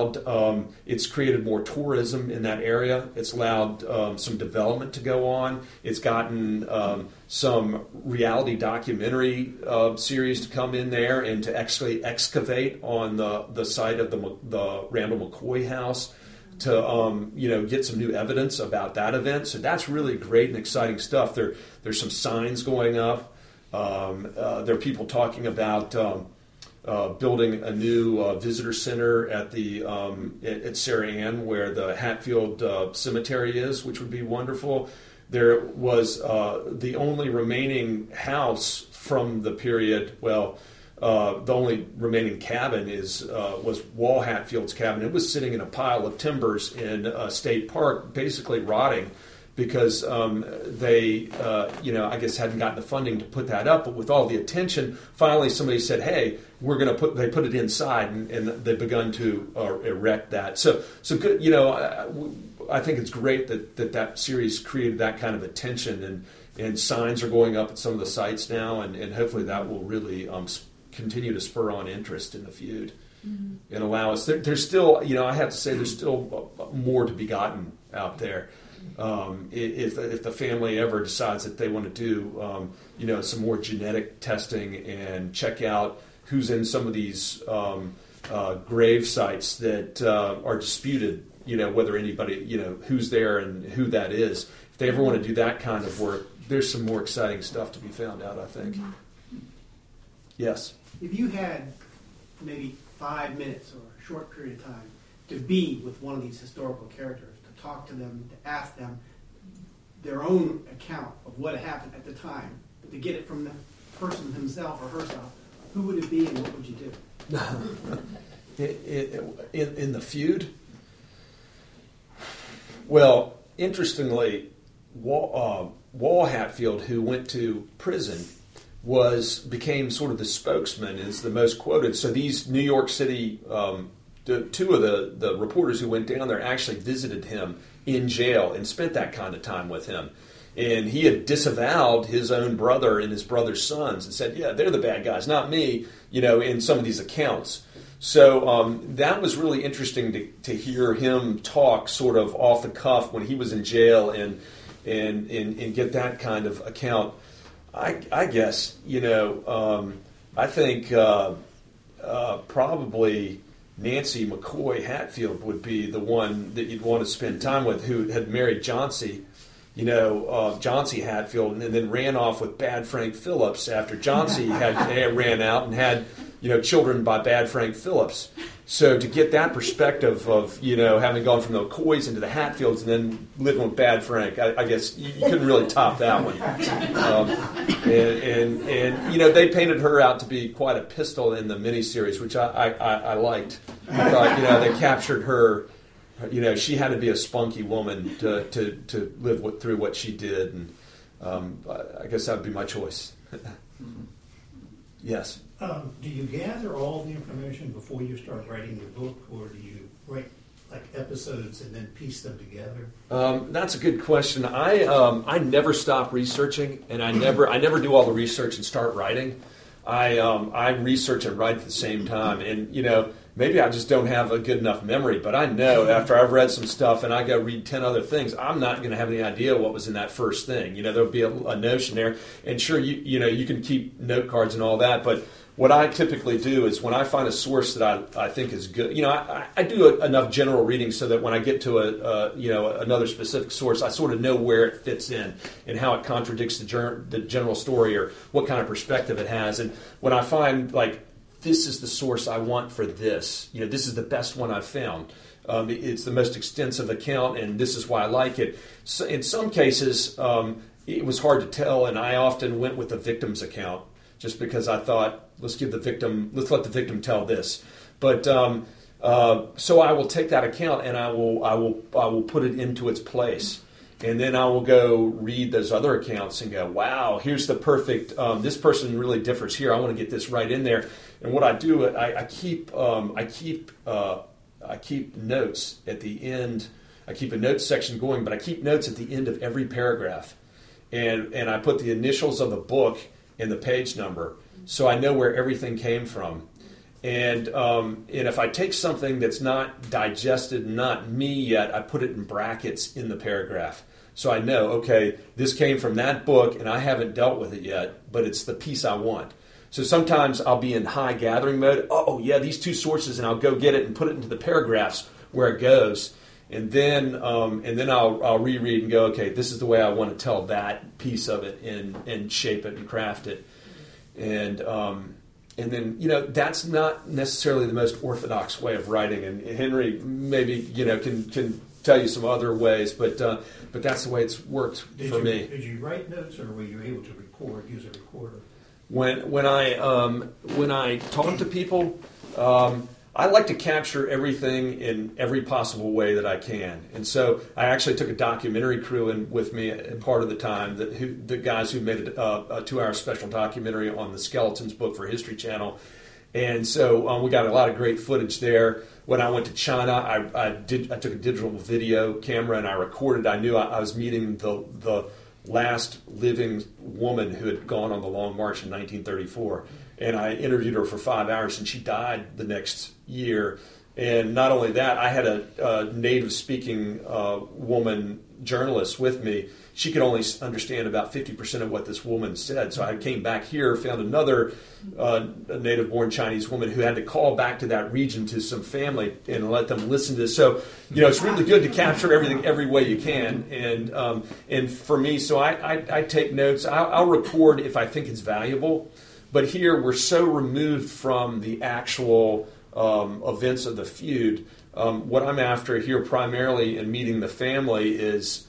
created more tourism in that area. It's allowed some development to go on. It's gotten some reality documentary series to come in there and to actually excavate on the site of the Randall McCoy house to get some new evidence about that event. So that's really great and exciting stuff. There's some signs going up. There are people talking about building a new visitor center at Sarah Ann, where the Hatfield Cemetery is, which would be wonderful. There was the only remaining house from the period. Well, the only remaining cabin was Wall Hatfield's cabin. It was sitting in a pile of timbers in State Park, basically rotting, because they, I guess hadn't gotten the funding to put that up. But with all the attention, finally somebody said, "Hey, we're going to they put it inside," and they've begun to erect that. So good. I think it's great that series created that kind of attention, and signs are going up at some of the sites now, and hopefully that will really continue to spur on interest in the feud and allow us. There's still, I have to say, there's still more to be gotten out there. If the family ever decides that they want to do, some more genetic testing and check out who's in some of these grave sites that are disputed, whether anybody, who's there and who that is. If they ever want to do that kind of work, there's some more exciting stuff to be found out, I think. Yes? If you had maybe 5 minutes or a short period of time to be with one of these historical characters, to talk to them, to ask them their own account of what happened at the time, to get it from the person himself or herself, who would it be and what would you do? In the feud? Well, interestingly, Wall Hatfield, who went to prison, became sort of the spokesman, is the most quoted. So these New York City, two of the reporters who went down there actually visited him in jail and spent that kind of time with him. And he had disavowed his own brother and his brother's sons and said, yeah, they're the bad guys, not me, in some of these accounts. So that was really interesting to hear him talk sort of off the cuff when he was in jail and get that kind of account. I guess, I think probably Nancy McCoy Hatfield would be the one that you'd want to spend time with, who had married Johnsey, Johnsey Hatfield, and then ran off with Bad Frank Phillips after Johnsey had ran out and had, children by Bad Frank Phillips. So to get that perspective of, having gone from the McCoys into the Hatfields and then living with Bad Frank, I guess you couldn't really top that one. And they painted her out to be quite a pistol in the miniseries, which I liked. I thought, they captured her. She had to be a spunky woman to live through what she did, and I guess that would be my choice. Yes. Do you gather all the information before you start writing the book, or do you write like episodes and then piece them together? That's a good question. I never stop researching, and I never do all the research and start writing. I research and write at the same time, and maybe I just don't have a good enough memory, but I know after I've read some stuff and I go read 10 other things, I'm not going to have any idea what was in that first thing. There'll be a notion there, and sure, you can keep note cards and all that, but what I typically do is when I find a source that I think is good, I do enough general reading so that when I get to another specific source, I sort of know where it fits in and how it contradicts the general story or what kind of perspective it has. And when I find this is the source I want for this, this is the best one I've found. It's the most extensive account, and this is why I like it. So in some cases, it was hard to tell, and I often went with the victim's account just because I thought, let's let the victim tell this. But so I will take that account and I will put it into its place, and then I will go read those other accounts and go, wow, here's the perfect. This person really differs here. I want to get this right in there. And what I do, I keep notes at the end. I keep a notes section going, but I keep notes at the end of every paragraph, and I put the initials of the book and the page number, so I know where everything came from. And if I take something that's not digested, not me yet, I put it in brackets in the paragraph. So I know, okay, this came from that book, and I haven't dealt with it yet, but it's the piece I want. So sometimes I'll be in high gathering mode. Oh, yeah, these two sources, and I'll go get it and put it into the paragraphs where it goes. And then I'll reread and go, okay, this is the way I want to tell that piece of it and shape it and craft it. And then, that's not necessarily the most orthodox way of writing. And Henry maybe, can tell you some other ways, but that's the way it's worked for me. Did you write notes, or were you able to use a recorder? When I talk to people, I like to capture everything in every possible way that I can. And so I actually took a documentary crew in with me part of the time, the guys who made a 2-hour special documentary on the Skeletons book for History Channel. And so we got a lot of great footage there. When I went to China, I took a digital video camera and I recorded. I knew I was meeting the last living woman who had gone on the Long March in 1934. And I interviewed her for 5 hours, and she died the next year. And not only that, I had a native-speaking woman journalist with me. She could only understand about 50% of what this woman said. So I came back here, found another native-born Chinese woman who had to call back to that region to some family and let them listen to this. So, it's really good to capture everything every way you can. And for me, so I take notes. I'll record if I think it's valuable. But here we're so removed from the actual events of the feud. What I'm after here primarily in meeting the family is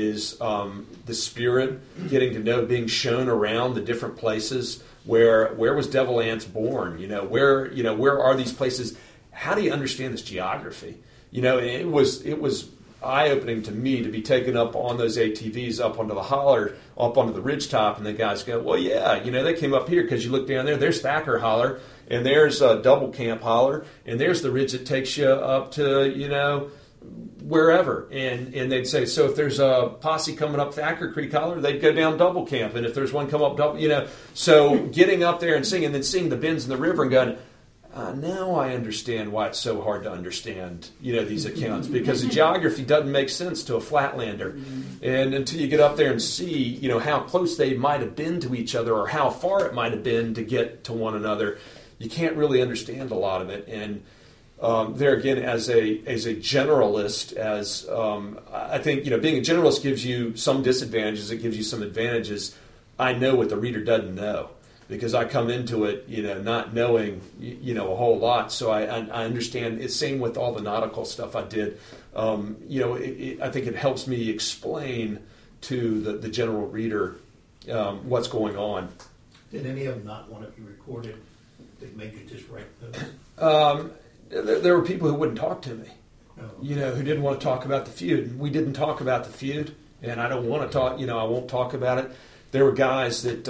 the spirit, getting to know, being shown around the different places. Where was Devil Anse born? Where are these places? How do you understand this geography? It was eye-opening to me to be taken up on those ATVs up onto the holler, up onto the ridgetop, and the guys go, well, yeah, they came up here because you look down there's Thacker Holler, and there's Double Camp Holler, and there's the ridge that takes you up to, wherever. And they'd say, so if there's a posse coming up Thacker Creek Holler, they'd go down Double Camp, and if there's one come up Double, so getting up there and seeing, and then seeing the bends in the river and going, now I understand why it's so hard to understand, these accounts, because the geography doesn't make sense to a flatlander. And until you get up there and see, how close they might have been to each other or how far it might have been to get to one another, you can't really understand a lot of it. And there again, as a generalist, I think being a generalist gives you some disadvantages. It gives you some advantages. I know what the reader doesn't know because I come into it, not knowing a whole lot. So I understand. It's same with all the nautical stuff I did. I think it helps me explain to the general reader what's going on. Did any of them not want to be recorded? That made you just write those? There were people who wouldn't talk to me, who didn't want to talk about the feud. We didn't talk about the feud, and I don't want to talk. I won't talk about it. There were guys that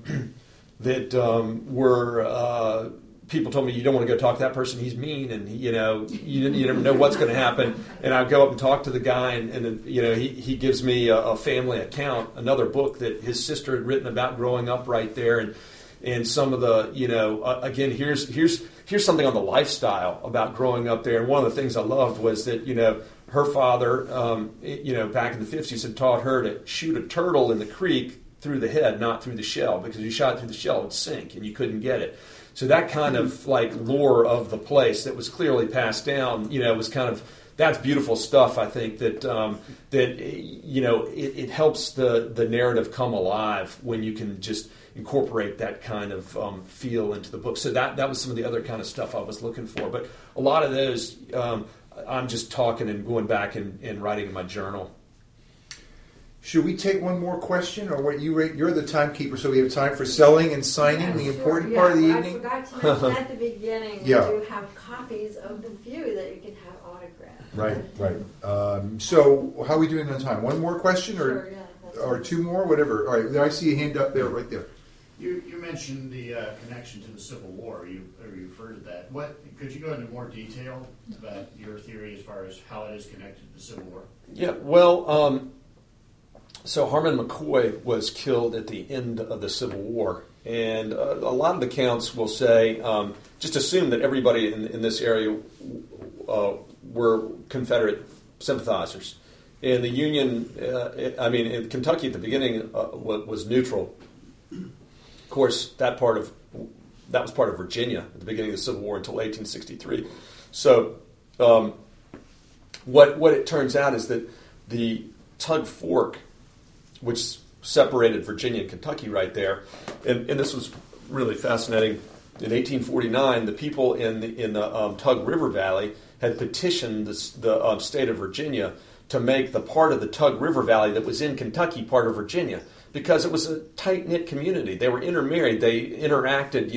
were people told me, you don't want to go talk to that person. He's mean, and you never know what's going to happen. And I go up and talk to the guy, and he gives me a family account, another book that his sister had written about growing up right there, and some of the again here's something on the lifestyle about growing up there. And one of the things I loved was that her father back in the 50s had taught her to shoot a turtle in the creek through the head, not through the shell, because if you shot it through the shell, it would sink and you couldn't get it. So that kind of lore of the place that was clearly passed down, was kind of, that's beautiful stuff. I think that it helps the narrative come alive when you can just incorporate that kind of feel into the book. So that was some of the other kind of stuff I was looking for. But a lot of those, I'm just talking and going back and writing in my journal. Should we take one more question, or what you're the timekeeper, so we have time for selling and signing, the important part of the evening? I forgot to mention at the beginning, we do have copies of the few that you can have autographed. Right. So how are we doing on time? One more question, or two more, whatever. All right, I see a hand up there, right there. You mentioned the connection to the Civil War. You referred to that. Could you go into more detail about your theory as far as how it is connected to the Civil War? Yeah, well, so Harmon McCoy was killed at the end of the Civil War, and a lot of the accounts will say, just assume that everybody in this area were Confederate sympathizers. And the Union, in Kentucky at the beginning was neutral. Of course, that was part of Virginia at the beginning of the Civil War until 1863. So what it turns out is that the Tug Fork, which separated Virginia and Kentucky right there, and this was really fascinating. In 1849, the people in the Tug River Valley had petitioned the state of Virginia to make the part of the Tug River Valley that was in Kentucky part of Virginia, because it was a tight-knit community. They were intermarried. They interacted.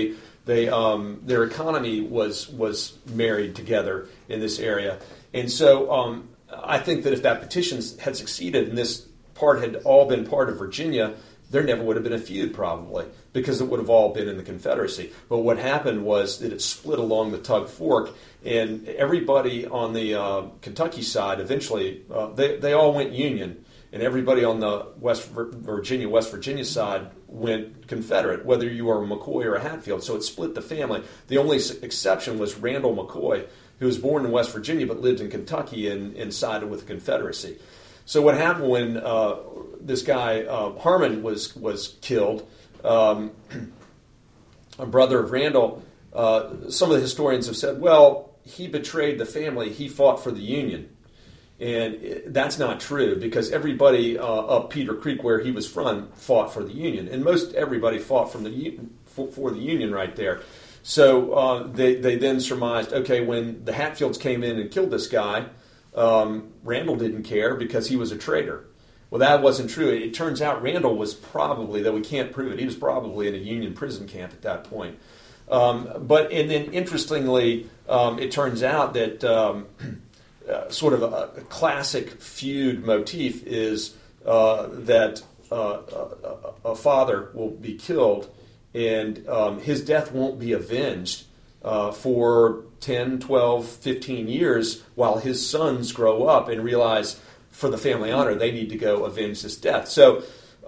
Their economy was married together in this area. And so I think that if that petition had succeeded and this part had all been part of Virginia, there never would have been a feud probably, because it would have all been in the Confederacy. But what happened was that it split along the Tug Fork, and everybody on the Kentucky side eventually, they all went Union, and everybody on the West Virginia side went Confederate, whether you were a McCoy or a Hatfield. So it split the family. The only exception was Randall McCoy, who was born in West Virginia but lived in Kentucky and sided with the Confederacy. So what happened when this guy Harmon was killed, a brother of Randall, some of the historians have said, well, he betrayed the family, he fought for the Union. And that's not true, because everybody up Peter Creek, where he was from, fought for the Union. And most everybody fought for the Union right there. So they then surmised, okay, when the Hatfields came in and killed this guy, Randall didn't care because he was a traitor. Well, that wasn't true. It turns out Randall was probably, though we can't prove it, he was probably in a Union prison camp at that point. And then interestingly, it turns out that sort of a classic feud motif is that a father will be killed and his death won't be avenged for 10, 12, 15 years while his sons grow up and realize for the family honor they need to go avenge this death. So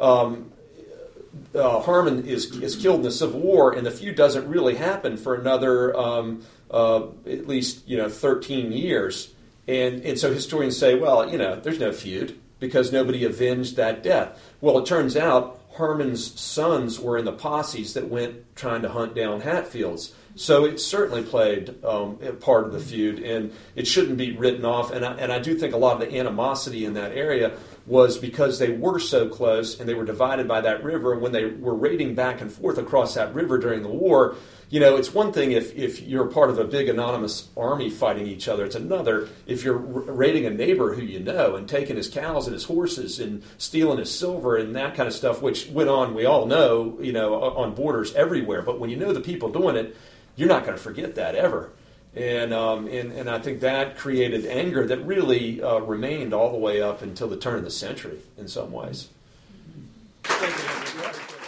Harmon is killed in the Civil War, and the feud doesn't really happen for another at least 13 years. And so historians say, well, there's no feud because nobody avenged that death. Well, it turns out Harmon's sons were in the posses that went trying to hunt down Hatfields. So it certainly played a part of the feud, and it shouldn't be written off. And I do think a lot of the animosity in that area was because they were so close and they were divided by that river. And when they were raiding back and forth across that river during the war, it's one thing if you're part of a big anonymous army fighting each other. It's another if you're raiding a neighbor who you know and taking his cows and his horses and stealing his silver and that kind of stuff, which went on, we all know, on borders everywhere. But when you know the people doing it, you're not going to forget that ever. And I think that created anger that really remained all the way up until the turn of the century in some ways. Thank you.